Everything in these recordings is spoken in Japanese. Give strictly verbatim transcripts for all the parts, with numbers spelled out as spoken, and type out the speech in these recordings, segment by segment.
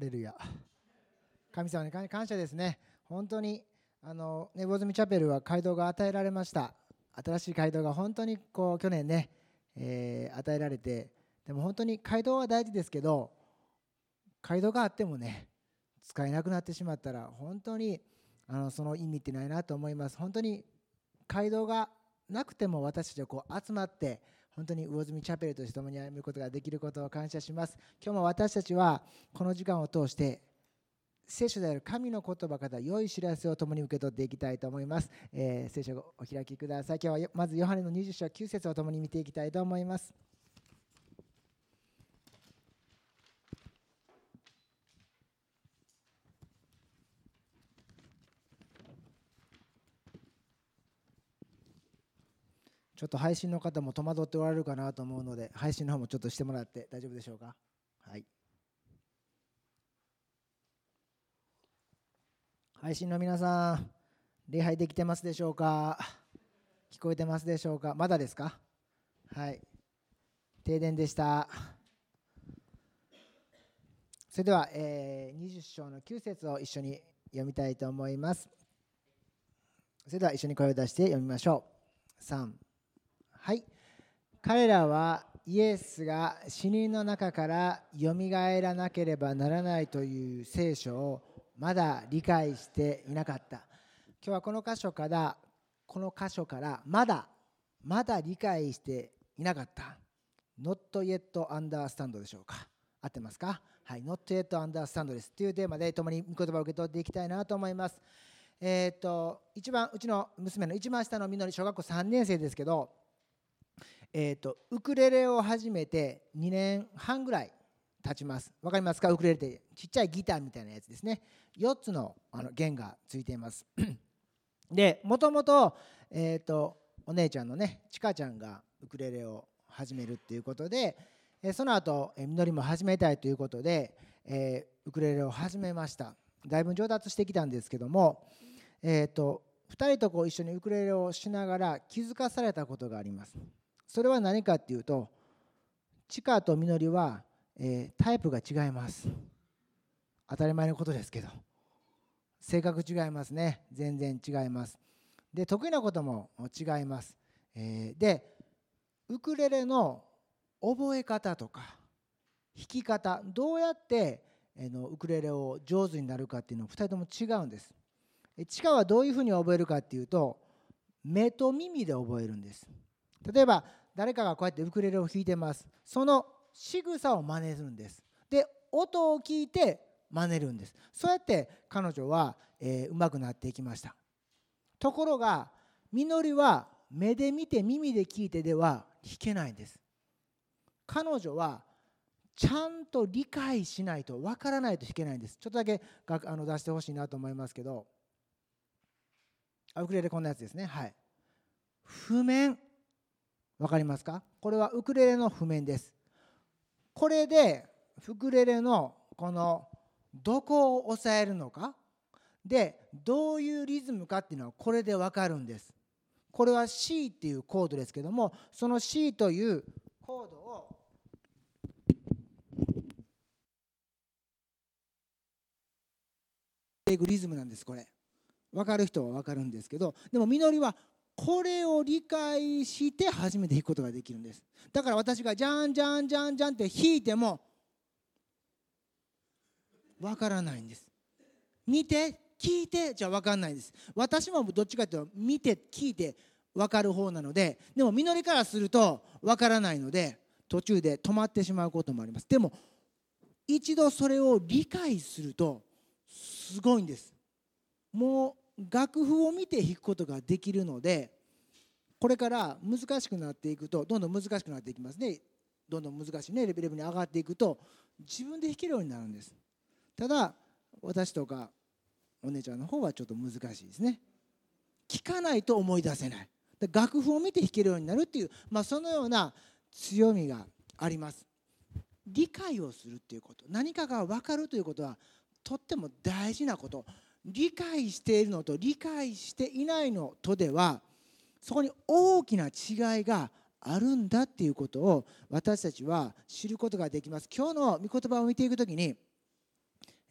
レルヤ。神様に感謝ですね。本当にあのね、魚住チャペルは街道が与えられました。新しい街道が本当にこう去年ね、えー、与えられて、でも本当に街道は大事ですけど、街道があってもね、使えなくなってしまったら本当にあのその意味ってないなと思います。本当に街道がなくても私たちはこう集まって本当に魚住チャペルとして共に歩むことができることを感謝します。今日も私たちはこの時間を通して聖書である神の言葉から良い知らせを共に受け取っていきたいと思います。えー、聖書をお開きください。今日はまずヨハネのにじゅっ章きゅう節を共に見ていきたいと思います。ちょっと配信の方も戸惑っておられるかなと思うので、配信の方もちょっとしてもらって大丈夫でしょうか。はい。配信の皆さん、礼拝できてますでしょうか。聞こえてますでしょうか。まだですか。はい。停電でした。それでは、えー、にじゅっ章のきゅう節を一緒に読みたいと思います。それでは一緒に声を出して読みましょう。さん、はい。彼らはイエスが死人の中からよみがえらなければならないという聖書をまだ理解していなかった。今日はこの箇所からこの箇所からまだまだ理解していなかった。Not yet understand でしょうか。合ってますか。はい、Not yet understand ですというテーマで共に御言葉を受け取っていきたいなと思います。えっと一番うちの娘の一番下のみのり、小学校さんねん生ですけど、えっとウクレレを始めてにねんはんぐらい経ちます。わかりますか。ウクレレってちっちゃいギターみたいなやつですね。よっつのあの弦がついていますで、もともとえっとお姉ちゃんのね、ちかちゃんがウクレレを始めるっていうことで、その後みのりも始めたいということで、えー、ウクレレを始めました。だいぶ上達してきたんですけども、えー、とふたりとこう一緒にウクレレをしながら気づかされたことがあります。それは何かっていうと、ちかとみのりは、えー、タイプが違います。当たり前のことですけど、性格違いますね。全然違います。で、得意なことも違います。えー、でウクレレの覚え方とか弾き方、どうやってのウクレレを上手になるかっていうのはふたりとも違うんです。ちかはどういうふうに覚えるかっていうと、目と耳で覚えるんです。例えば誰かがこうやってウクレレを弾いてます。その仕草を真似するんです。で、音を聞いて真似るんです。そうやって彼女は、えー、上手くなっていきました。ところがみのりは目で見て耳で聞いてでは弾けないんです。彼女はちゃんと理解しないとわからないと弾けないんです。ちょっとだけあの出してほしいなと思いますけど、ウクレレこんなやつですね。はい。譜面、わかりますか。これはウクレレの譜面です。これでウクレレのこのどこを押さえるのかで、どういうリズムかっていうのはこれでわかるんです。これは C っていうコードですけども、その C というコードをいくリズムなんです。これ分かる人は分かるんですけど、でもみのりはこれを理解して初めて弾くことができるんです。だから私がジャンジャンジャンジャンって弾いても分からないんです。見て聞いてじゃ分かんないんです。私もどっちかというと見て聞いて分かる方なので、でもみのりからすると分からないので途中で止まってしまうこともあります。でも一度それを理解するとすごいんです。もう楽譜を見て弾くことができるので、これから難しくなっていくとどんどん難しくなっていきますね。どんどん難しいねレベルに上がっていくと自分で弾けるようになるんです。ただ私とかお姉ちゃんの方はちょっと難しいですね。聞かないと思い出せない。楽譜を見て弾けるようになるっていう、まあ、そのような強みがあります。理解をするっていうこと、何かが分かるということはとっても大事なこと。理解しているのと理解していないのとではそこに大きな違いがあるんだっていうことを私たちは知ることができます。今日の御言葉を見ていくときに、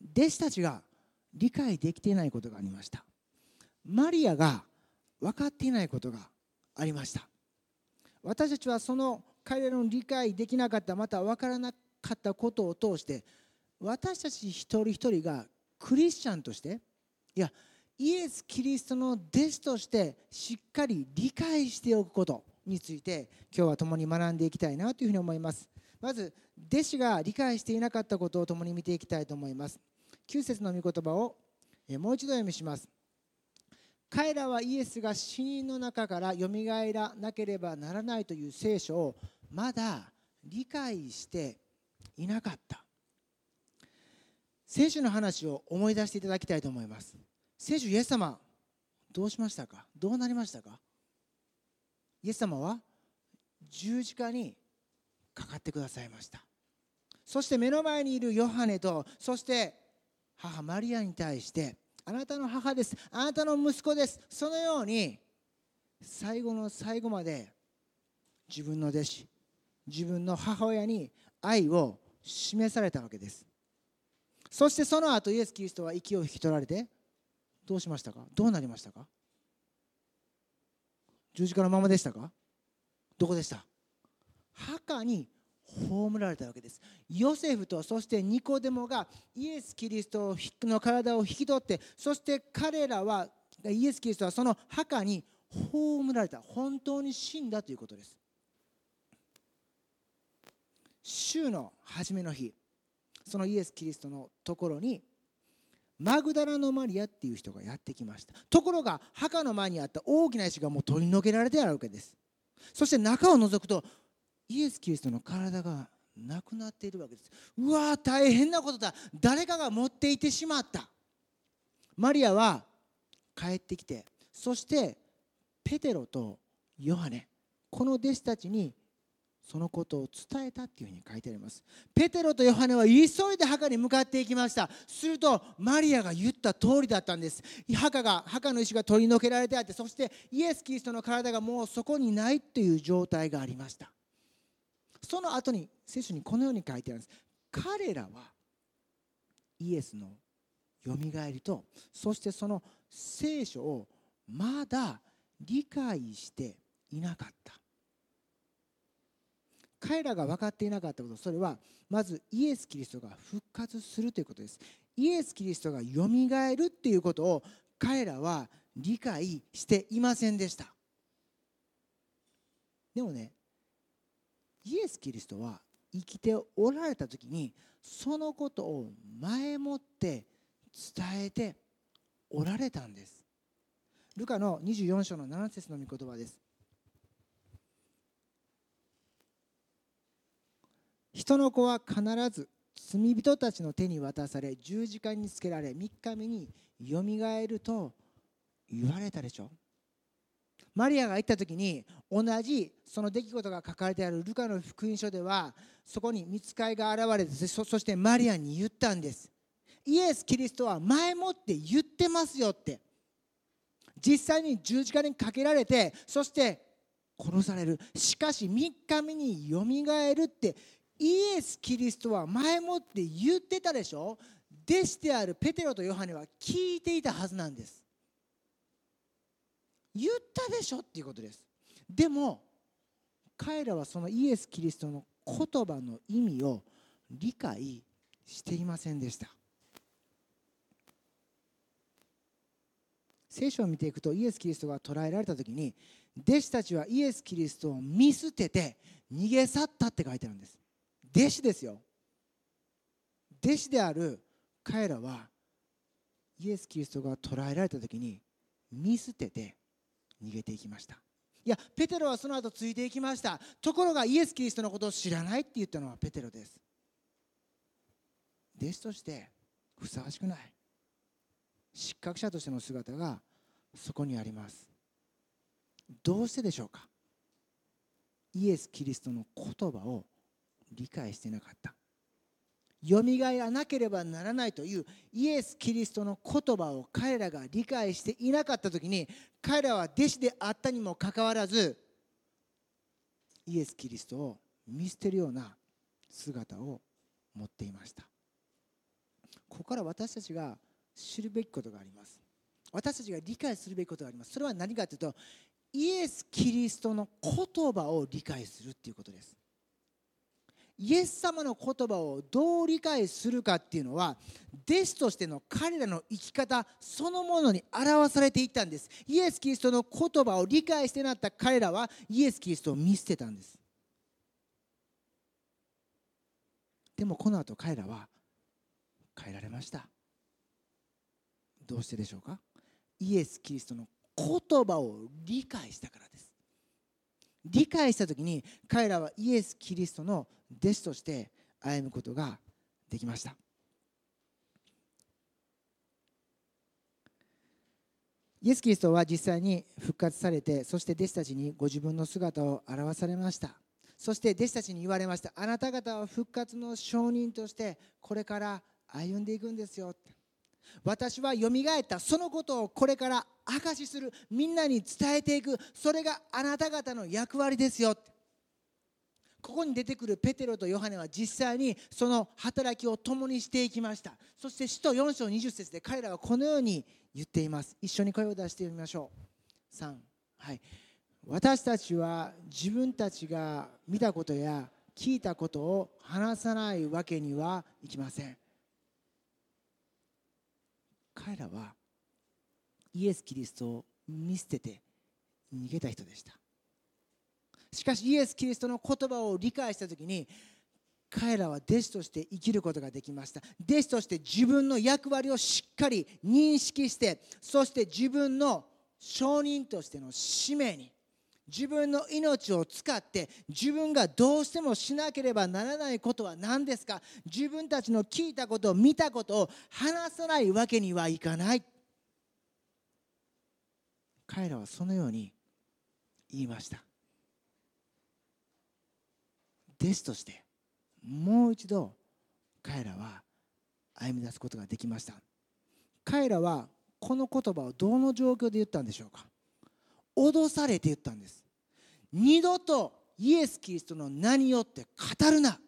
弟子たちが理解できていないことがありました。マリアが分かっていないことがありました。私たちはその彼らの理解できなかった、また分からなかったことを通して、私たち一人一人がクリスチャンとして、いやイエス・キリストの弟子としてしっかり理解しておくことについて、今日は共に学んでいきたいなというふうに思います。まず弟子が理解していなかったことを共に見ていきたいと思います。きゅう節の御言葉をもう一度読みします。彼らはイエスが死人の中からよみがえらなければならないという聖書をまだ理解していなかった。聖書の話を思い出していただきたいと思います。聖書、イエス様どうしましたか？どうなりましたか？イエス様は十字架にかかってくださいました。そして目の前にいるヨハネと、そして母マリアに対して、あなたの母です、あなたの息子です、そのように最後の最後まで自分の弟子、自分の母親に愛を示されたわけです。そしてその後イエス・キリストは息を引き取られてどうしましたか？どうなりましたか？十字架のままでしたか？どこでした？墓に葬られたわけです。ヨセフとそしてニコデモがイエス・キリストの体を引き取って、そして彼らはイエス・キリストはその墓に葬られた、本当に死んだということです。週の初めの日、そのイエス・キリストのところにマグダラのマリアっていう人がやってきました。ところが墓の前にあった大きな石がもう取り除けられてあるわけです。そして中を覗くとイエス・キリストの体がなくなっているわけです。うわー、大変なことだ、誰かが持っていてしまった。マリアは帰ってきて、そしてペテロとヨハネ、この弟子たちにそのことを伝えたっていうふうに書いてあります。ペテロとヨハネは急いで墓に向かっていきました。するとマリアが言った通りだったんです。墓が墓の石が取り除けられてあって、そしてイエス・キリストの体がもうそこにないという状態がありました。その後に聖書にこのように書いてあるんです。彼らはイエスのよみがえりと、そしてその聖書をまだ理解していなかった。彼らが分かっていなかったこと、それはまずイエス・キリストが復活するということです。イエス・キリストがよみがえるっていうことを彼らは理解していませんでした。でもね、イエス・キリストは生きておられた時にそのことを前もって伝えておられたんです。ルカのにじゅうよん章のなな節の御言葉です。人の子は必ず罪人たちの手に渡され、十字架につけられ、みっかめによみがえると言われたでしょ。マリアが行った時に同じその出来事が書かれてあるルカの福音書では、そこに御使いが現れて、 そ, そしてマリアに言ったんです。イエス・キリストは前もって言ってますよって。実際に十字架にかけられて、そして殺される、しかしみっかめによみがえるってイエス・キリストは前もって言ってたでしょ。弟子であるペテロとヨハネは聞いていたはずなんです。言ったでしょっていうことです。でも彼らはそのイエス・キリストの言葉の意味を理解していませんでした。聖書を見ていくと、イエス・キリストが捕らえられた時に弟子たちはイエス・キリストを見捨てて逃げ去ったって書いてあるんです。弟子ですよ。弟子である彼らはイエス・キリストが捕らえられた時に見捨てて逃げていきました。いや、ペテロはその後ついていきました。ところがイエス・キリストのことを知らないって言ったのはペテロです。弟子としてふさわしくない、失格者としての姿がそこにあります。どうしてでしょうか。イエス・キリストの言葉を理解していなかった。よみがえらなければならないというイエス・キリストの言葉を彼らが理解していなかったときに、彼らは弟子であったにもかかわらずイエス・キリストを見捨てるような姿を持っていました。 ここから私たちが知るべきことがあります。私たちが理解するべきことがあります。それは何かというと、イエス・キリストの言葉を理解するということです。イエス様の言葉をどう理解するかっていうのは、弟子としての彼らの生き方そのものに表されていったんです。イエス・キリストの言葉を理解してなった彼らはイエス・キリストを見捨てたんです。でもこの後彼らは変えられました。どうしてでしょうか。イエス・キリストの言葉を理解したからです。理解したときに彼らはイエス・キリストの弟子として歩むことができました。イエス・キリストは実際に復活されて、そして弟子たちにご自分の姿を表されました。そして弟子たちに言われました。あなた方は復活の証人としてこれから歩んでいくんですよ。私はよみがえったそのことをこれから証しする、みんなに伝えていく、それがあなた方の役割ですよ。ここに出てくるペテロとヨハネは実際にその働きを共にしていきました。そして使徒よん章にじゅっ節で彼らはこのように言っています。一緒に声を出してみましょう。さん、はい。私たちは自分たちが見たことや聞いたことを話さないわけにはいきません。彼らはイエス・キリストを見捨てて逃げた人でした。しかしイエス・キリストの言葉を理解したときに、彼らは弟子として生きることができました。弟子として自分の役割をしっかり認識して、そして自分の証人としての使命に、自分の命を使って自分がどうしてもしなければならないことは何ですか。自分たちの聞いたことを見たことを話さないわけにはいかない。彼らはそのように言いました。弟子としてもう一度彼らは歩み出すことができました。彼らはこの言葉をどの状況で言ったんでしょうか。脅されて言ったんです。二度とイエス・キリストの名によって語るな。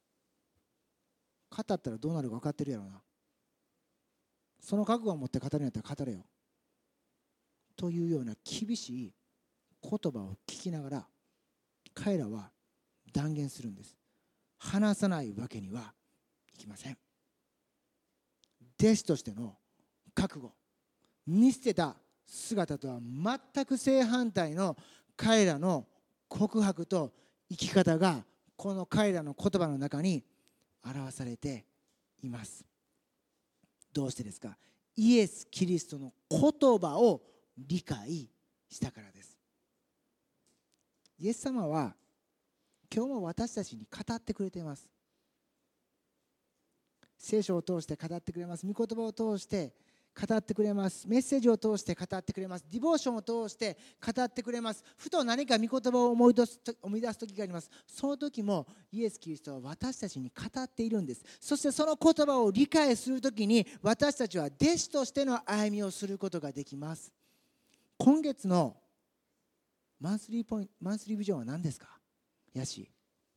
語ったらどうなるか分かってるやろな。その覚悟を持って語るんやったら語れよというような厳しい言葉を聞きながら彼らは断言するんです。話さないわけにはいきません。弟子としての覚悟、見捨てた姿とは全く正反対の彼らの告白と生き方がこの彼らの言葉の中に表されています。どうしてですか。イエス・キリストの言葉を理解したからです。イエス様は今日も私たちに語ってくれています。聖書を通して語ってくれます。御言葉を通して語ってくれます。メッセージを通して語ってくれます。ディボーションを通して語ってくれます。ふと何か御言葉を思い出す思い出す時があります。その時もイエス・キリストは私たちに語っているんです。そしてその言葉を理解する時に私たちは弟子としての歩みをすることができます。今月のマンスリーポイント、マンスリービジョンは何ですか。ヤシ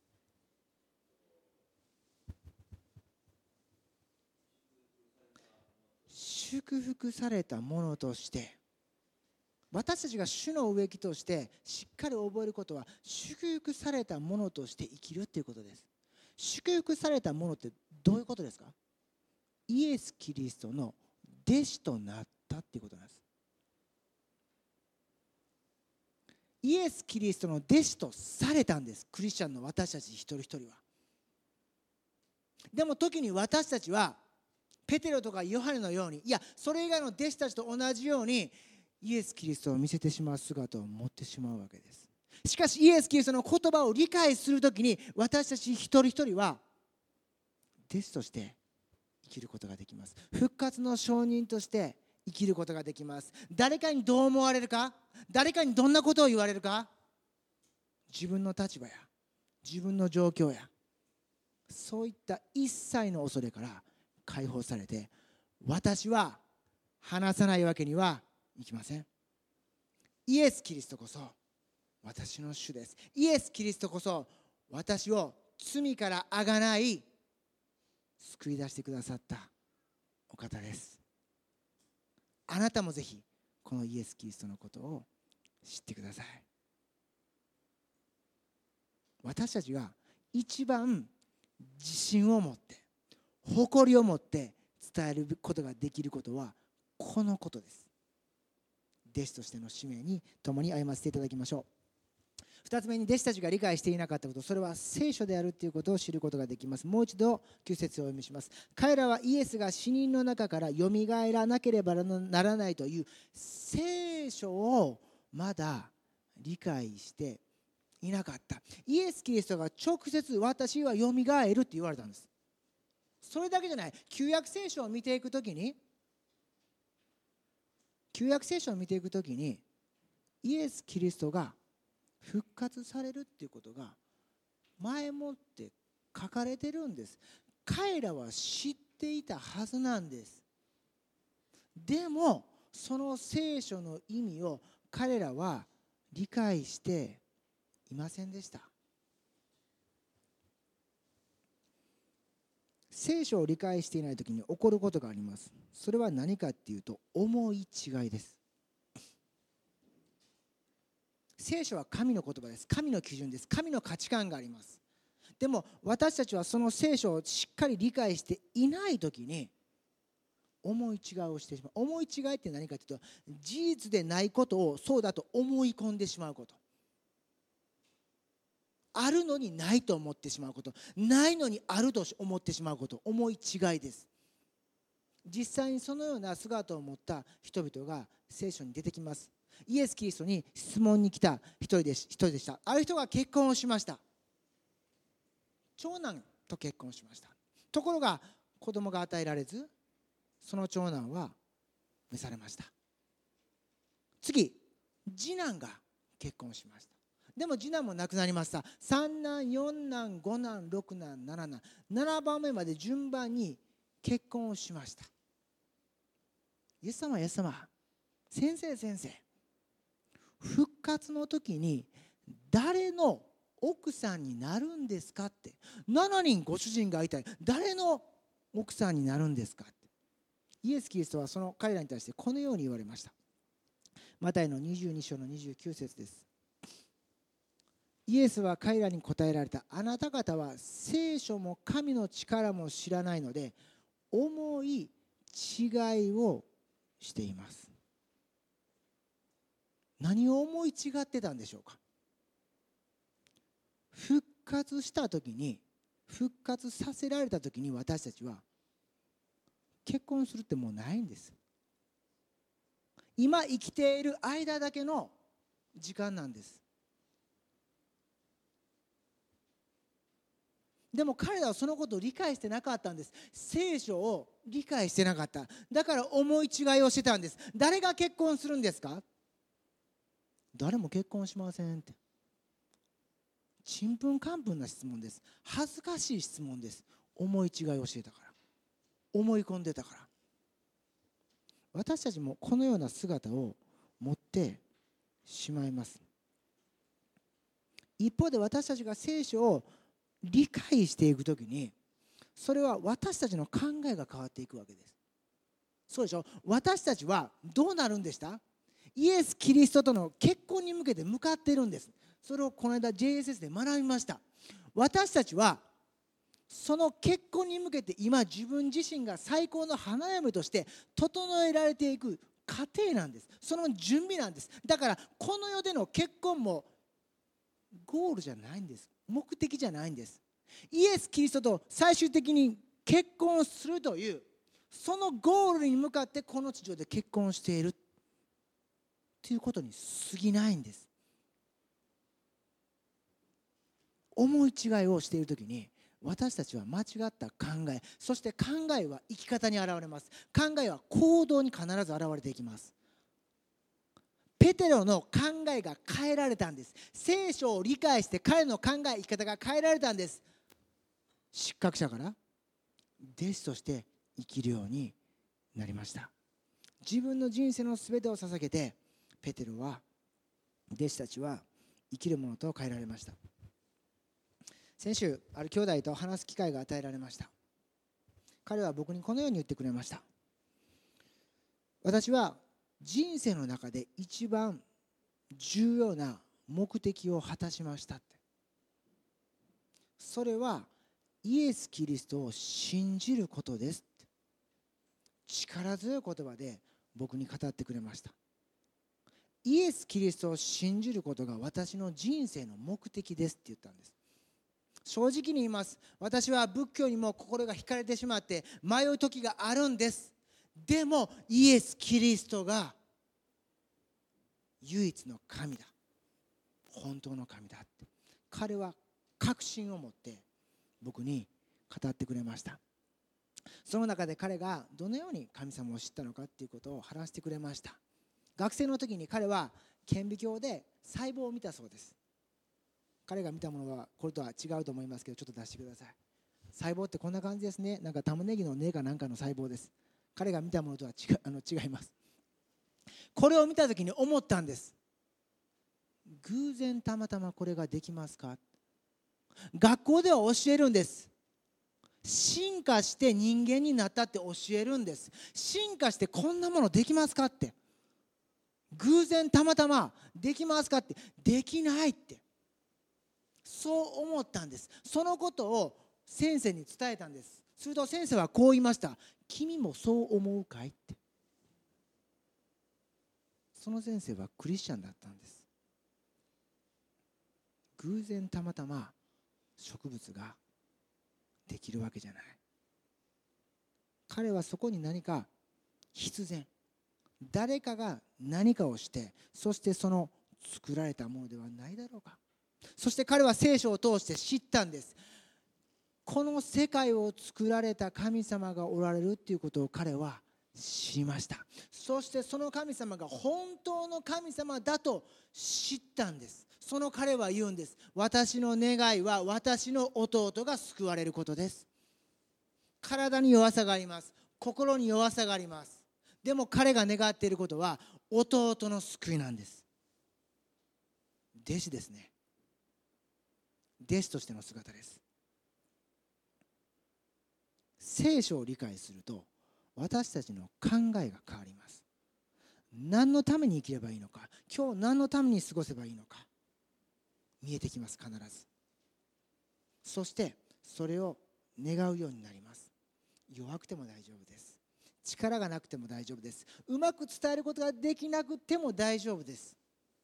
祝福されたものとして、私たちが主の植木としてしっかり覚えることは祝福されたものとして生きるということです。祝福されたものってどういうことですか。イエス・キリストの弟子となったっていうことなんです。イエス・キリストの弟子とされたんです。クリスチャンの私たち一人一人は。でも時に私たちはペテロとかヨハネのように、いやそれ以外の弟子たちと同じようにイエス・キリストを見せてしまう姿を持ってしまうわけです。しかしイエス・キリストの言葉を理解するときに私たち一人一人は弟子として生きることができます。復活の証人として生きることができます。誰かにどう思われるか、誰かにどんなことを言われるか、自分の立場や自分の状況やそういった一切の恐れから解放されて、私は話さないわけにはいきません。イエス・キリストこそ私の主です。イエス・キリストこそ私を罪からあがない救い出してくださった方です。あなたもぜひこのイエス・キリストのことを知ってください。私たちが一番自信を持って誇りを持って伝えることができることはこのことです。弟子としての使命に共に歩ませていただきましょう。二つ目に、弟子たちが理解していなかったこと、それは聖書であるということを知ることができます。もう一度きゅう節をお読みします。彼らはイエスが死人の中からよみがえらなければならないという聖書をまだ理解していなかった。イエス・キリストが直接私はよみがえるって言われたんです。それだけじゃない。旧約聖書を見ていくときに旧約聖書を見ていくときにイエス・キリストが復活されるっていうことが前もって書かれてるんです。彼らは知っていたはずなんです。でもその聖書の意味を彼らは理解していませんでした。聖書を理解していないときに起こることがあります。それは何かっていうと、思い違いです。聖書は神の言葉です。神の基準です。神の価値観があります。でも私たちはその聖書をしっかり理解していないときに思い違いをしてしまう。思い違いって何かというと、事実でないことをそうだと思い込んでしまうこと。あるのにないと思ってしまうこと。ないのにあると思ってしまうこと。思い違いです。実際にそのような姿を持った人々が聖書に出てきます。イエス・キリストに質問に来た一人でし一人でした。ある人が結婚をしました。長男と結婚しました。ところが子供が与えられず、その長男は召されました。次、次男が結婚しました。でも次男も亡くなりました。三男、四男、五男、六男、七男、七番目まで順番に結婚をしました。イエス様、イエス様、先生、先生、復活の時に誰の奥さんになるんですかって。ななにんご主人がいたい。誰の奥さんになるんですかって。イエス・キリストはその彼らに対してこのように言われました。マタイのにじゅうに章のにじゅうきゅう節です。イエスは彼らに答えられた。あなた方は聖書も神の力も知らないので思い違いをしています。何を思い違ってたんでしょうか。復活した時に、復活させられた時に私たちは結婚するってもうないんです。今生きている間だけの時間なんです。でも彼らはそのことを理解してなかったんです。聖書を理解してなかった。だから思い違いをしてたんです。誰が結婚するんですか？誰も結婚しませんって。ちんぷんかんぷんな質問です。恥ずかしい質問です。思い違いをしてたから、思い込んでたから。私たちもこのような姿を持ってしまいます。一方で私たちが聖書を理解していくときに、それは私たちの考えが変わっていくわけです。そうでしょ。私たちはどうなるんでした？イエス・キリストとの結婚に向けて向かっているんです。それをこの間 ジェイエスエス で学びました。私たちはその結婚に向けて今自分自身が最高の花嫁として整えられていく過程なんです。その準備なんです。だからこの世での結婚もゴールじゃないんです。目的じゃないんです。イエス・キリストと最終的に結婚するというそのゴールに向かってこの地上で結婚しているということに過ぎないんです。思い違いをしているときに私たちは間違った考え、そして考えは生き方に現れます。考えは行動に必ず現れていきます。ペテロの考えが変えられたんです。聖書を理解して彼の考え、生き方が変えられたんです。失格者から弟子として生きるようになりました。自分の人生のすべてを捧げてペテロは、弟子たちは生きるものと変えられました。先週ある兄弟と話す機会が与えられました。彼は僕にこのように言ってくれました。 私は人生の中で一番重要な目的を果たしましたって。それはイエス・キリストを信じることですって。力強い言葉で僕に語ってくれました。イエス・キリストを信じることが私の人生の目的ですって言ったんです。正直に言います。私は仏教にも心が惹かれてしまって迷う時があるんです。でもイエス・キリストが唯一の神だ、本当の神だって、彼は確信を持って僕に語ってくれました。その中で彼がどのように神様を知ったのかっていうことを話してくれました。学生の時に彼は顕微鏡で細胞を見たそうです。彼が見たものはこれとは違うと思いますけど、ちょっと出してください。細胞ってこんな感じですね。なんか玉ねぎの根かなんかの細胞です。彼が見たものとは違う、あの違います。これを見た時に思ったんです。偶然たまたまこれができますか。学校では教えるんです。進化して人間になったって教えるんです。進化してこんなものできますかって。偶然たまたまできますかって。できないって、そう思ったんです。そのことを先生に伝えたんです。すると先生はこう言いました。君もそう思うかいって。その先生はクリスチャンだったんです。偶然たまたま植物ができるわけじゃない。彼はそこに何か必然、誰かが何かをして、そしてその作られたものではないだろうか。そして彼は聖書を通して知ったんです。この世界を作られた神様がおられるっていうことを彼は知りました。そしてその神様が本当の神様だと知ったんです。その彼は言うんです。私の願いは私の弟が救われることです。体に弱さがあります。心に弱さがあります。でも彼が願っていることは弟の救いなんです。弟子ですね。弟子としての姿です。聖書を理解すると私たちの考えが変わります。何のために生きればいいのか、今日何のために過ごせばいいのか見えてきます。必ず。そしてそれを願うようになります。弱くても大丈夫です。力がなくても大丈夫です。うまく伝えることができなくても大丈夫です。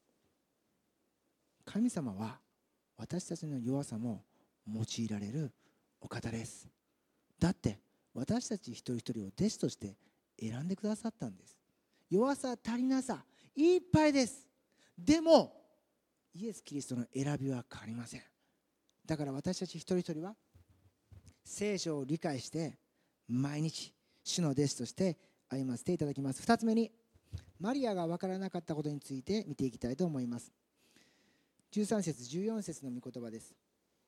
神様は私たちの弱さも用いられるお方です。だって私たち一人一人を弟子として選んでくださったんです。弱さ、足りなさいっぱいです。でもイエス・キリストの選びは変わりません。だから私たち一人一人は聖書を理解して毎日主の弟子として歩ませていただきます。二つ目に、マリアが分からなかったことについて見ていきたいと思います。じゅうさん節じゅうよん節の御言葉です。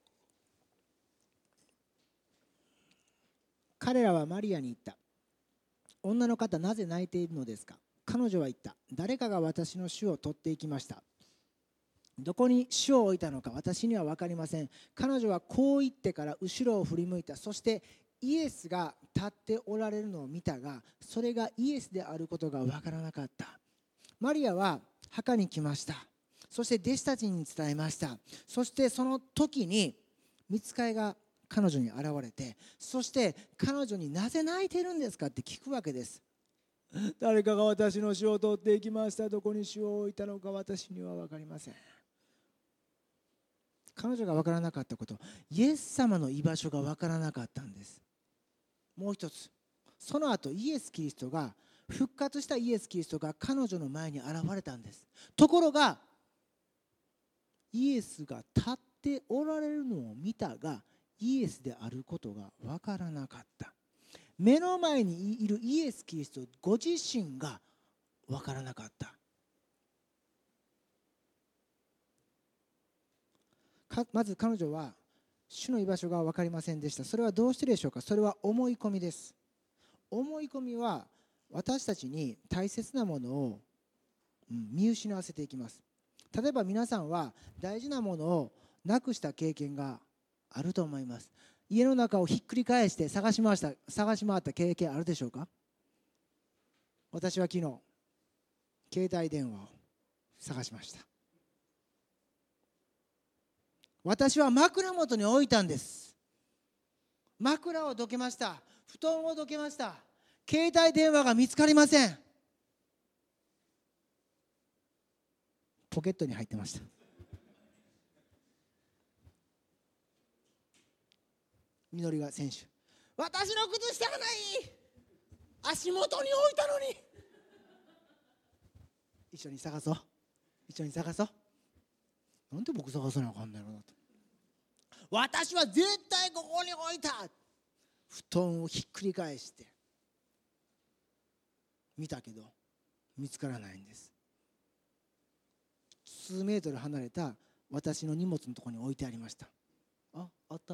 彼らはマリアに言った。女の方、なぜ泣いているのですか。彼女は言った。誰かが私の主を取っていきました。どこに主を置いたのか私には分かりません。彼女はこう言ってから後ろを振り向いた。そしてイエスが立っておられるのを見たが、それがイエスであることが分からなかった。マリアは墓に来ました。そして弟子たちに伝えました。そしてその時に御使いが彼女に現れて、そして彼女になぜ泣いてるんですかって聞くわけです。誰かが私の主を取っていきました。どこに主を置いたのか私には分かりません。彼女が分からなかったこと、イエス様の居場所が分からなかったんです。もう一つ、その後イエス・キリストが復活したイエス・キリストが彼女の前に現れたんです。ところがイエスが立っておられるのを見たが、イエスであることが分からなかった。目の前にいるイエス・キリストご自身が分からなかった。まず彼女は主の居場所が分かりませんでした。それはどうしてでしょうか。それは思い込みです。思い込みは私たちに大切なものを見失わせていきます。例えば皆さんは大事なものをなくした経験があると思います。家の中をひっくり返して探し回した、探し回った経験あるでしょうか。 私は昨日携帯電話を探しました。私は枕元に置いたんです。枕をどけました。布団をどけました。携帯電話が見つかりません。ポケットに入ってました。みのりが選手、私の靴下がない、足元に置いたのに。一緒に探そう、一緒に探そう。なんで僕探さなあかんないのだと。私は絶対ここに置いた。布団をひっくり返して見たけど見つからないんです。数メートル離れた私の荷物のところに置いてありました。あ、あった。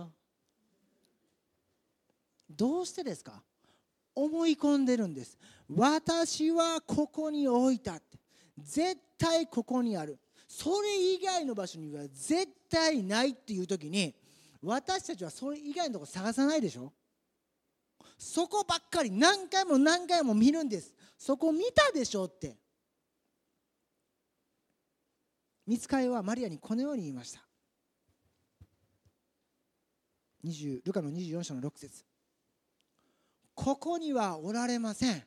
どうしてですか？思い込んでるんです。私はここに置いたって、絶対ここにある、それ以外の場所には絶対ないっていう時に、私たちはそれ以外のところ探さないでしょ。そこばっかり何回も何回も見るんです。そこ見たでしょって。御使いはマリアにこのように言いました。にじゅうルカのにじゅうよん章のろく節、ここにはおられません。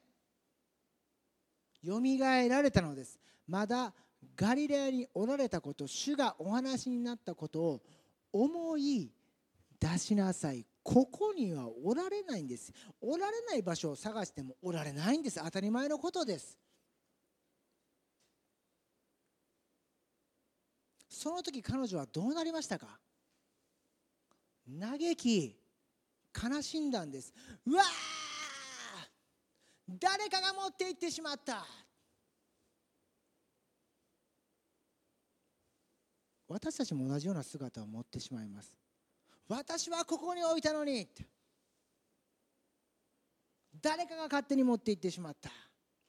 よみがえられたのです。まだガリラヤにおられたこと、主がお話になったことを思い出しなさい。ここにはおられないんです。おられない場所を探してもおられないんです。当たり前のことです。その時彼女はどうなりましたか？嘆き悲しんだんです。うわー、誰かが持って行ってしまった。私たちも同じような姿を持ってしまいます。私はここに置いたのにって、誰かが勝手に持って行ってしまった。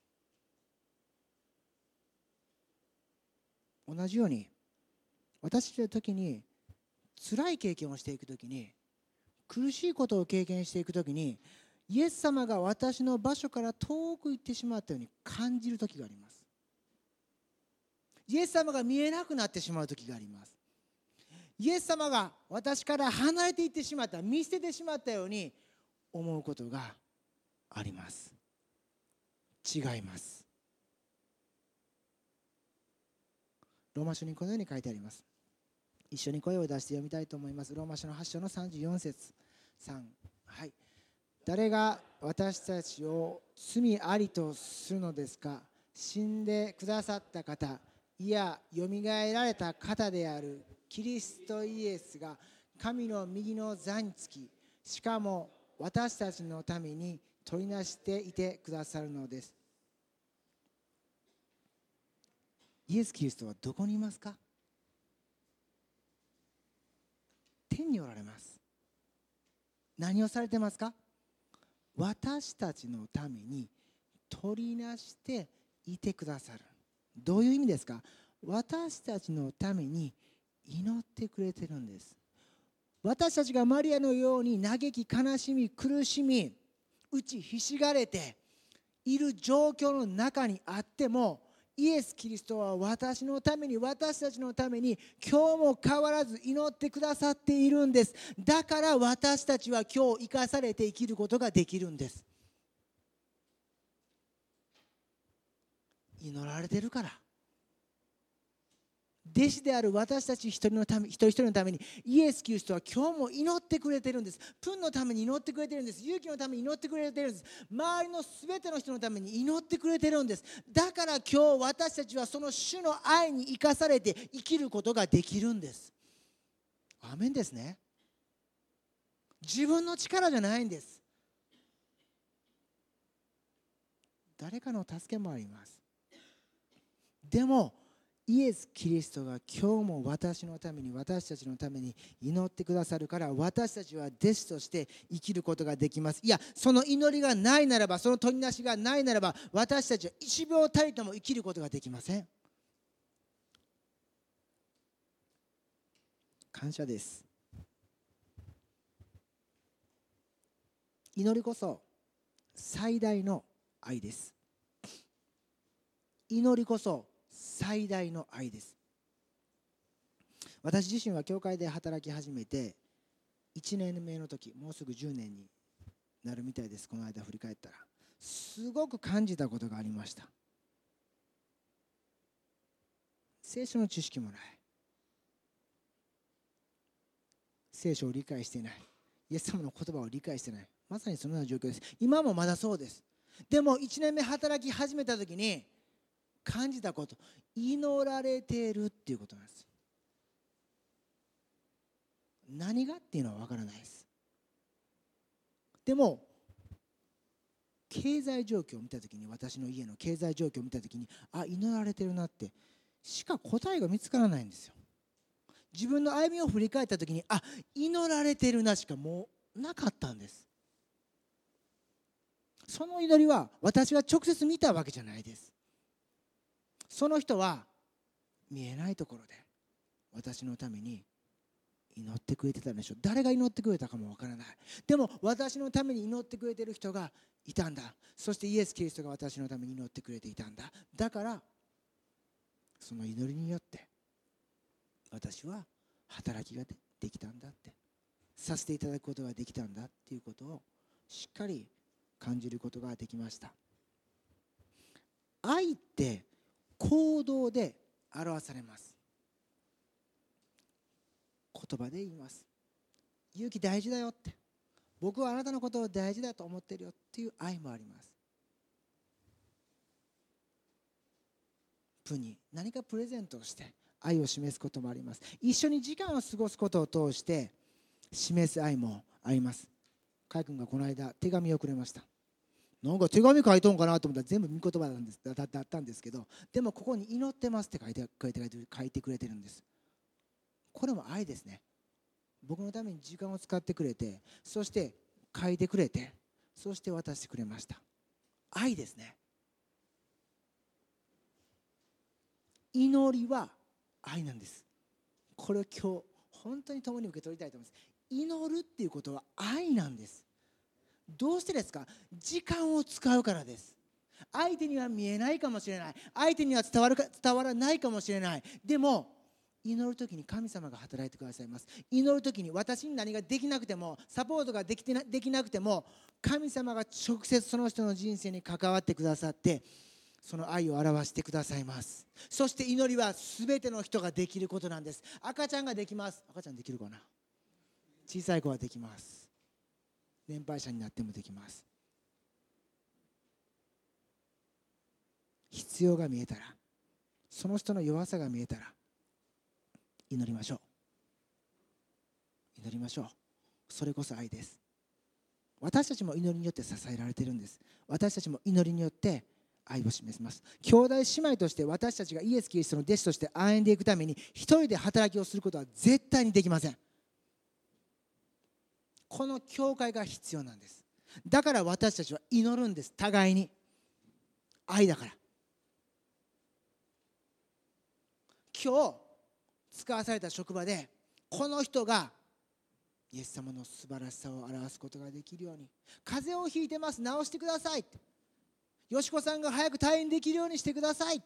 同じように私たちの時に辛い経験をしていく時に、苦しいことを経験していく時に、イエス様が私の場所から遠く行ってしまったように感じる時があります。イエス様が見えなくなってしまう時があります。イエス様が私から離れていってしまった、見捨ててしまったように思うことがあります。違います。ローマ書にこのように書いてあります。一緒に声を出して読みたいと思います。ローマ書のはち章のさんじゅうよん節、さん、はい。誰が私たちを罪ありとするのですか？死んでくださった方、いやよみがえられた方であるキリストイエスが神の右の座につき、しかも私たちのために取りなしていてくださるのです。イエス・キリストはどこにいますか？天におられます。何をされてますか？私たちのために取りなしていてくださる。どういう意味ですか？私たちのために祈ってくれてるんです。私たちがマリアのように嘆き悲しみ苦しみ打ちひしがれている状況の中にあっても、イエス・キリストは私のために、私たちのために今日も変わらず祈ってくださっているんです。だから私たちは今日生かされて生きることができるんです。祈られてるから。弟子である私たち一人のため、一人一人のためにイエス・キリストは今日も祈ってくれてるんです。プンのために祈ってくれてるんです。勇気のために祈ってくれてるんです。周りのすべての人のために祈ってくれてるんです。だから今日私たちはその主の愛に生かされて生きることができるんです。アーメンですね。自分の力じゃないんです。誰かの助けもあります。でもイエス・キリストが今日も私のために、私たちのために祈ってくださるから、私たちは弟子として生きることができます。いや、その祈りがないならば、その取りなしがないならば、私たちは一秒たりとも生きることができません。感謝です。祈りこそ最大の愛です。 祈りこそ最大の愛です。私自身は教会で働き始めていちねんめの時、もうすぐじゅうねんになるみたいです。この間振り返ったらすごく感じたことがありました。聖書の知識もない、聖書を理解していない、イエス様の言葉を理解していない、まさにそのような状況です。今もまだそうです。でもいちねんめ働き始めた時に感じたこと、祈られているっていうことなんです。何がっていうのは分からないです。でも経済状況を見たときに、私の家の経済状況を見たときに、あ、祈られてるなってしか答えが見つからないんですよ。自分の歩みを振り返ったときに、あ、祈られてるなしかもうなかったんです。その祈りは私が直接見たわけじゃないです。その人は見えないところで私のために祈ってくれてたんでしょう。誰が祈ってくれたかもわからない。でも私のために祈ってくれてる人がいたんだ。そしてイエス・キリストが私のために祈ってくれていたんだ。だからその祈りによって私は働きができたんだって、させていただくことができたんだっていうことをしっかり感じることができました。愛って行動で表されます。言葉で言います。勇気大事だよって、僕はあなたのことを大事だと思ってるよっていう愛もあります。プに何かプレゼントをして愛を示すこともあります。一緒に時間を過ごすことを通して示す愛もあります。カイ君がこの間手紙をくれました。なんか手紙書いとんかなと思ったら全部御言葉なんですだだったんですけど、でもここに祈ってますって書いて書いて書いてくれてるんです。これも愛ですね。僕のために時間を使ってくれて、そして書いてくれて、そして渡してくれました。愛ですね。祈りは愛なんです。これを今日本当に共に受け取りたいと思います。祈るっていうことは愛なんです。どうしてですか？時間を使うからです。相手には見えないかもしれない、相手には伝わるか伝わらないかもしれない。でも祈るときに神様が働いてくださいます。祈るときに私に何ができなくても、サポートができてな、できなくても、神様が直接その人の人生に関わってくださって、その愛を表してくださいます。そして祈りは全ての人ができることなんです。赤ちゃんができます。赤ちゃんできるかな？小さい子はできます。年配者になってもできます。必要が見えたら、その人の弱さが見えたら祈りましょう。祈りましょう。それこそ愛です。私たちも祈りによって支えられているんです。私たちも祈りによって愛を示します。兄弟姉妹として私たちがイエス・キリストの弟子として歩んでいくために一人で働きをすることは絶対にできません。この教会が必要なんです。だから私たちは祈るんです。互いに。愛だから。今日使わされた職場でこの人がイエス様の素晴らしさを表すことができるように、風邪をひいてます、治してくださいって、よしこさんが早く退院できるようにしてくださいって、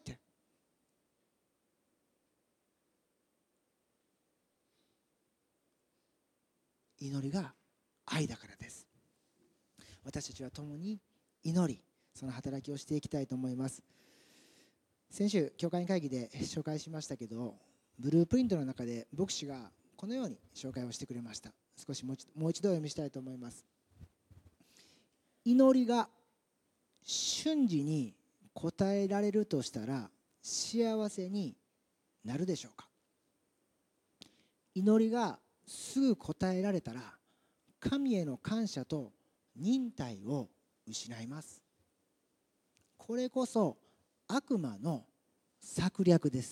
祈りが愛だからです。私たちは共に祈り、その働きをしていきたいと思います。先週教会会議で紹介しましたけど、ブループリントの中で牧師がこのように紹介をしてくれました。少しもう一度お読みしたいと思います。祈りが瞬時に答えられるとしたら幸せになるでしょうか？祈りがすぐ答えられたら神への感謝と忍耐を失います。これこそ悪魔の策略です。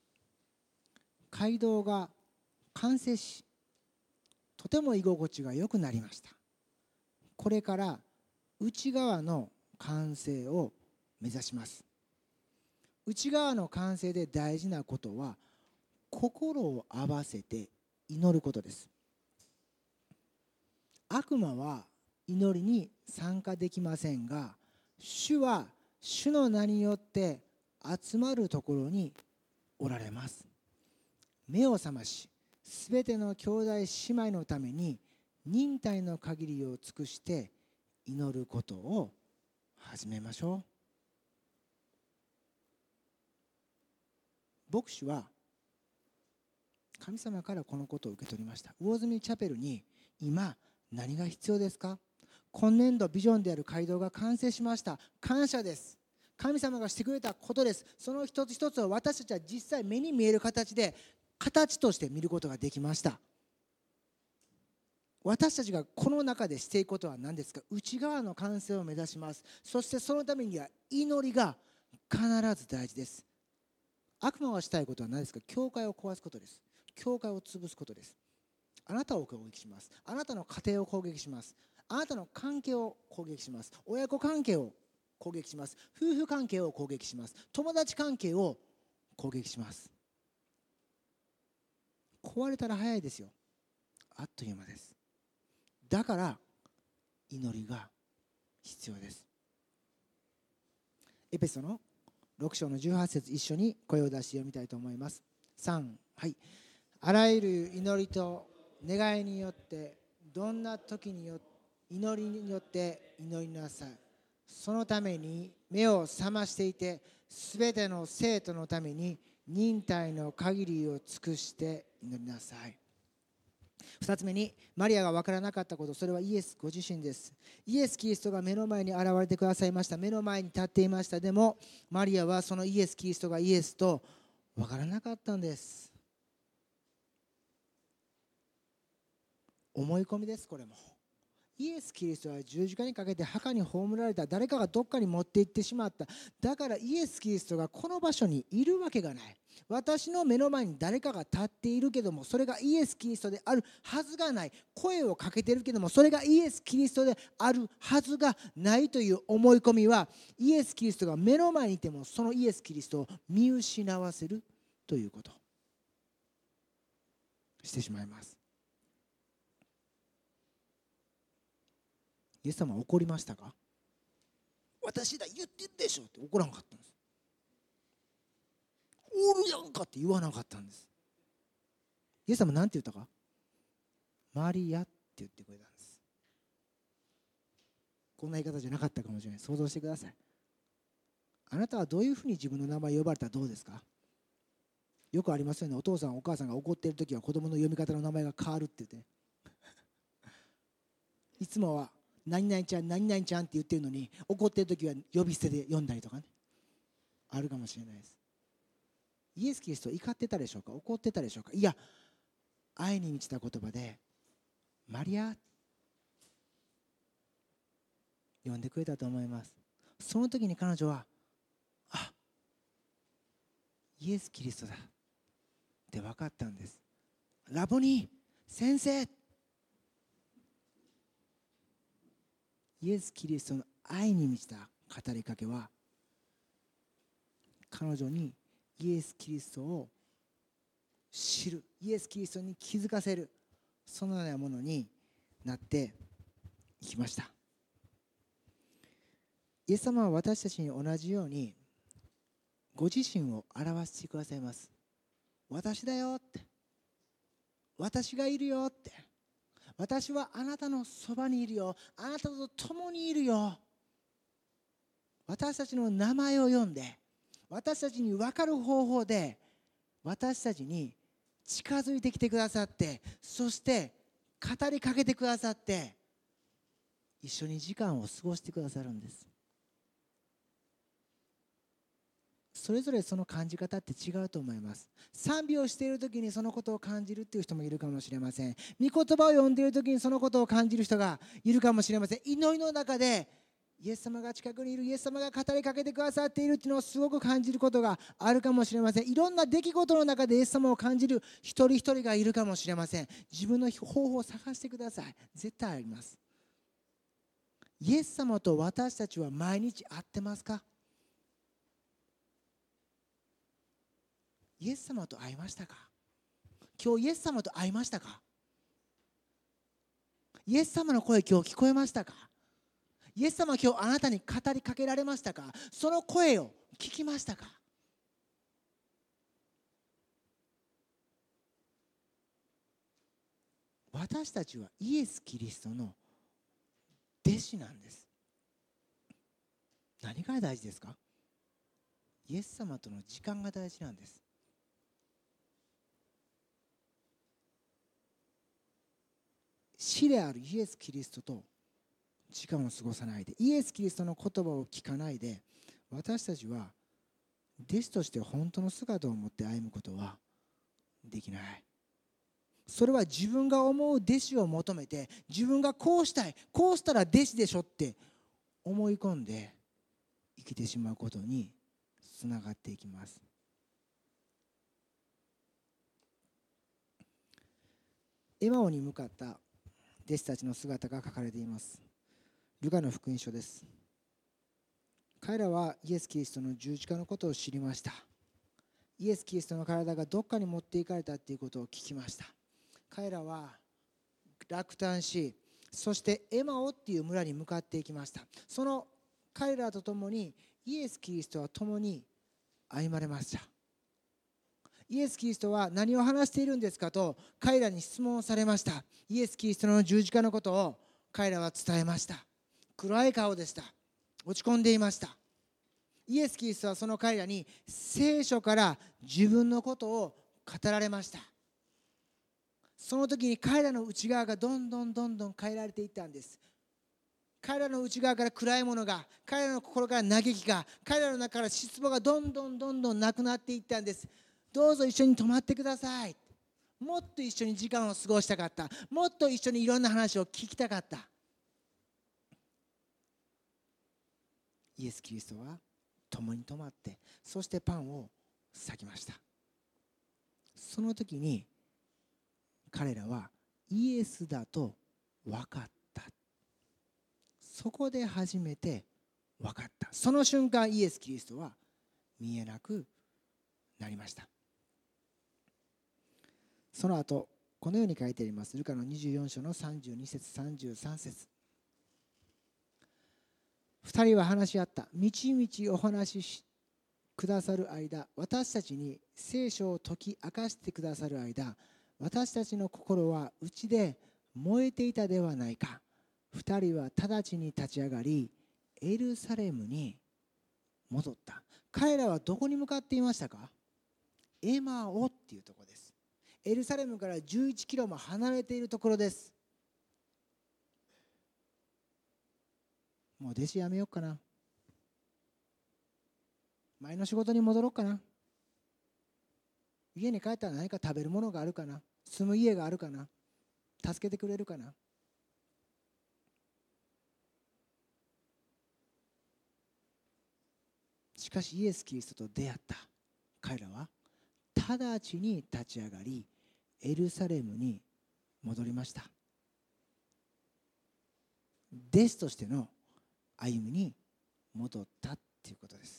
街道が完成し、とても居心地が良くなりました。これから内側の完成を目指します。内側の完成で大事なことは心を合わせて祈ることです。悪魔は祈りに参加できませんが、主は主の名によって集まるところにおられます。目を覚まし、すべての兄弟姉妹のために忍耐の限りを尽くして祈ることを始めましょう。牧師は神様からこのことを受け取りました。魚住チャペルに今何が必要ですか？今年度ビジョンである街道が完成しました。感謝です。神様がしてくれたことです。その一つ一つを私たちは実際目に見える形で形として見ることができました。私たちがこの中でしていくことは何ですか？内側の完成を目指します。そしてそのためには祈りが必ず大事です。悪魔がしたいことは何ですか？教会を壊すことです。教会を潰すことです。あなたを攻撃します。あなたの家庭を攻撃します。あなたの関係を攻撃します。親子関係を攻撃します。夫婦関係を攻撃します。友達関係を攻撃します。壊れたら早いですよ。あっという間です。だから祈りが必要です。エペソのろく章のじゅうはち節、一緒に声を出して読みたいと思います。さん、はい。あらゆる祈りと願いによってどんな時によって祈りによって祈りなさい。そのために目を覚ましていて、すべての生徒のために忍耐の限りを尽くして祈りなさい。二つ目に、マリアが分からなかったこと、それはイエスご自身です。イエス・キリストが目の前に現れてくださいました。目の前に立っていました。でもマリアはそのイエス・キリストがイエスと分からなかったんです。思い込みです。これもイエス・キリストは十字架にかけて墓に葬られた。誰かがどっかに持って行ってしまった。だからイエス・キリストがこの場所にいるわけがない。私の目の前に誰かが立っているけども、それがイエス・キリストであるはずがない。声をかけているけども、それがイエス・キリストであるはずがないという思い込みは、イエス・キリストが目の前にいてもそのイエス・キリストを見失わせるということしてしまいます。イエス様は怒りましたか？私だ言ってるでしょって怒らなかったんです。おるやんかって言わなかったんです。イエス様なんて言ったか？マリアって言ってくれたんです。こんな言い方じゃなかったかもしれない。想像してください。あなたはどういうふうに自分の名前呼ばれたらどうですか？よくありますよね。お父さんお母さんが怒っているときは子供の読み方の名前が変わるって言っていつもは何々ちゃん何々ちゃんって言ってるのに、怒ってるときは呼び捨てで読んだりとかね、あるかもしれないです。イエス・キリスト怒ってたでしょうか？怒ってたでしょうか？いや、愛に満ちた言葉でマリア呼んでくれたと思います。その時に彼女は、あ、イエス・キリストだって分かったんです。ラボニー、先生。イエス・キリストの愛に満ちた語りかけは、彼女にイエス・キリストを知る、イエス・キリストに気づかせる、そのようなものになっていきました。イエス様は私たちに同じようにご自身を表してくださいます。私だよって、私がいるよって、私はあなたのそばにいるよ、あなたと共にいるよ。私たちの名前を呼んで、私たちに分かる方法で私たちに近づいてきてくださって、そして語りかけてくださって、一緒に時間を過ごしてくださるんです。それぞれその感じ方って違うと思います。賛美をしている時にそのことを感じるっていう人もいるかもしれません。御言葉を読んでいる時にそのことを感じる人がいるかもしれません。祈りの中でイエス様が近くにいる、イエス様が語りかけてくださっているっていうのをすごく感じることがあるかもしれません。いろんな出来事の中でイエス様を感じる一人一人がいるかもしれません。自分の方法を探してください。絶対あります。イエス様と私たちは毎日会ってますか？イエス様と会いましたか？今日イエス様と会いましたか？イエス様の声今日聞こえましたか？イエス様は今日あなたに語りかけられましたか？その声を聞きましたか？ 私たちはイエス・キリストの弟子なんです。何が大事ですか？イエス様との時間が大事なんです。死であるイエス・キリストと時間を過ごさないで、イエス・キリストの言葉を聞かないで、私たちは弟子として本当の姿を持って歩むことはできない。それは自分が思う弟子を求めて、自分がこうしたい、こうしたら弟子でしょって思い込んで生きてしまうことにつながっていきます。エマオに向かった弟子たちの姿が書かれています。ルカの福音書です。彼らはイエス・キリストの十字架のことを知りました。イエス・キリストの体がどっかに持っていかれたということを聞きました。彼らは落胆し、そしてエマオっていう村に向かっていきました。その彼らと共にイエス・キリストは共に歩まれました。イエス・キリストは何を話しているんですかと彼らに質問をされました。イエス・キリストの十字架のことを彼らは伝えました。暗い顔でした。落ち込んでいました。イエス・キリストはその彼らに聖書から自分のことを語られました。その時に彼らの内側がどんどんどんどん変えられていったんです。彼らの内側から暗いものが、彼らの心から嘆きが、彼らの中から失望がどんどんどんどんなくなっていったんです。どうぞ一緒に泊まってください。もっと一緒に時間を過ごしたかった。もっと一緒にいろんな話を聞きたかった。イエス・キリストは共に泊まって、そしてパンを裂きました。その時に彼らはイエスだと分かった。そこで初めて分かった。その瞬間イエス・キリストは見えなくなりました。その後このように書いてあります。ルカのにじゅうよん章のさんじゅうに節さんじゅうさん節。二人は話し合った。みちみちお話しくださる間、私たちに聖書を解き明かしてくださる間、私たちの心は内で燃えていたではないか。二人は直ちに立ち上がり、エルサレムに戻った。彼らはどこに向かっていましたか？エマオっていうところです。エルサレムからじゅういちキロも離れているところです。もう弟子やめようかな。前の仕事に戻ろうかな。家に帰ったら何か食べるものがあるかな。住む家があるかな。助けてくれるかな。しかしイエス・キリストと出会った彼らは直ちに立ち上がりエルサレムに戻りました。弟子としての歩みに戻ったということです。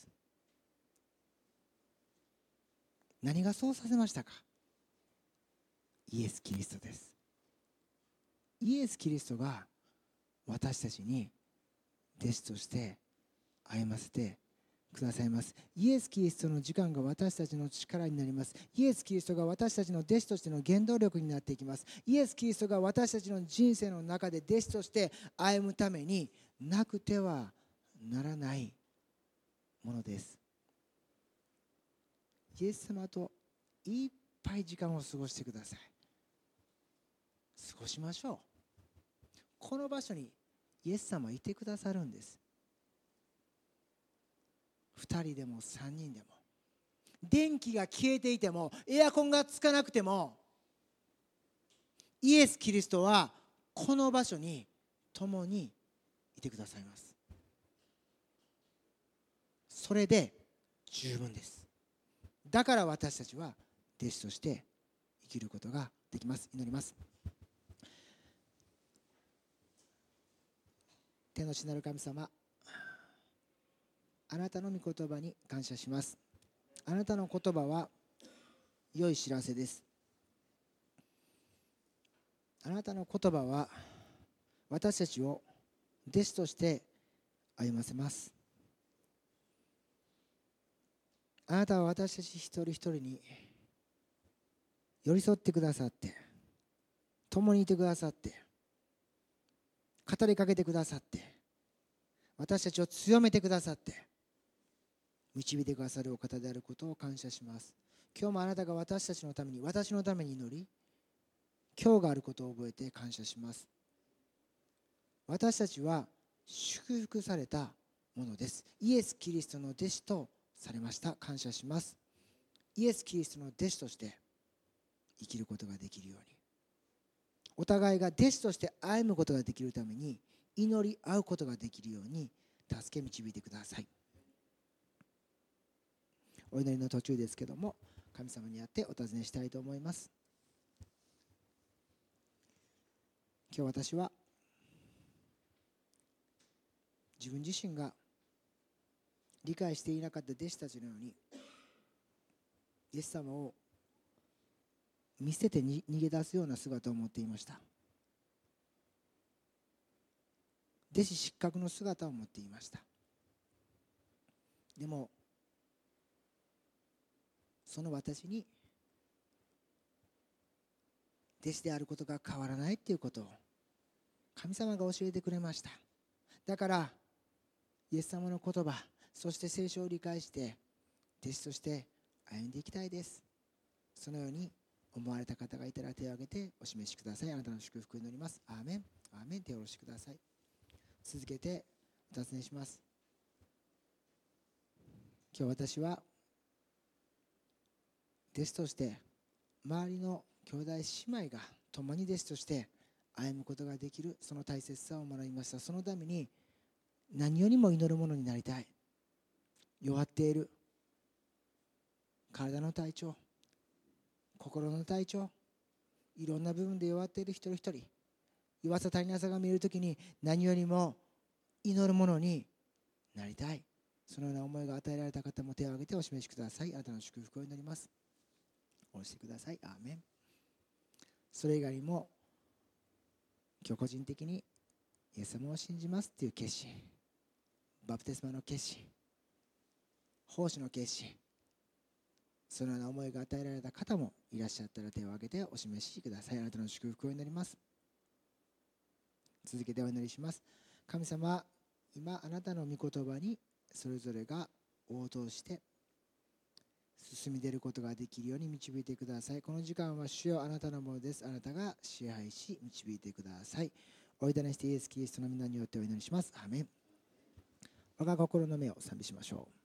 何がそうさせましたか？イエス・キリストです。イエス・キリストが私たちに弟子として歩ませてくださいます。イエス・キリストの時間が私たちの力になります。イエス・キリストが私たちの弟子としての原動力になっていきます。イエス・キリストが私たちの人生の中で弟子として歩むためになくてはならないものです。イエス様といっぱい時間を過ごしてください。過ごしましょう。この場所にイエス様いてくださるんです。ふたりでもさんにんでも、電気が消えていてもエアコンがつかなくても、イエス・キリストはこの場所に共にいてくださいます。それで十分です。だから私たちは弟子として生きることができます。祈ります。天の父なる神様、あなたの御言葉に感謝します。あなたの言葉は良い知らせです。あなたの言葉は私たちを弟子として歩ませます。あなたは私たち一人一人に寄り添ってくださって、 共にいてくださって、語りかけてくださって、私たちを強めてくださって、導いてくださるお方であることを感謝します。今日もあなたが私たちのために、私のために祈り、今日があることを覚えて感謝します。私たちは祝福されたものです。イエス・キリストの弟子とされました。感謝します。イエス・キリストの弟子として生きることができるように、お互いが弟子として歩むことができるために祈り合うことができるように助け導いてください。お祈りの途中ですけども、神様にあってお尋ねしたいと思います。今日私は自分自身が理解していなかった弟子たちのように、イエス様を見捨ててに逃げ出すような姿を持っていました。弟子失格の姿を持っていました。でもその私に弟子であることが変わらないということを神様が教えてくれました。だからイエス様の言葉、そして聖書を理解して弟子として歩んでいきたいです。そのように思われた方がいたら手を挙げてお示しください。あなたの祝福を祈ります。アーメン。アーメン。手を下ろしてください。続けてお尋ねします。今日私は弟子として周りの兄弟姉妹が共に弟子として歩むことができる、その大切さを学びました。そのために何よりも祈るものになりたい。弱っている体の体調、心の体調、いろんな部分で弱っている一人一人、弱さ足りなさが見えるときに何よりも祈るものになりたい。そのような思いが与えられた方も手を挙げてお示しください。あなたの祝福を祈ります。下ろしてください。アーメン。それ以外にも今日個人的にイエス様を信じますという決心、バプテスマの決心、奉仕の決心、そのような思いが与えられた方もいらっしゃったら手を挙げてお示しください。あなたの祝福を祈ります。続けてお祈りします。神様、今あなたの御言葉にそれぞれが応答して進み出ることができるように導いてください。この時間は主よ、あなたのものです。あなたが支配し導いてください。お委ねしてイエス・キリストの皆によってお祈りします。アーメン。我が心の目を賛美しましょう。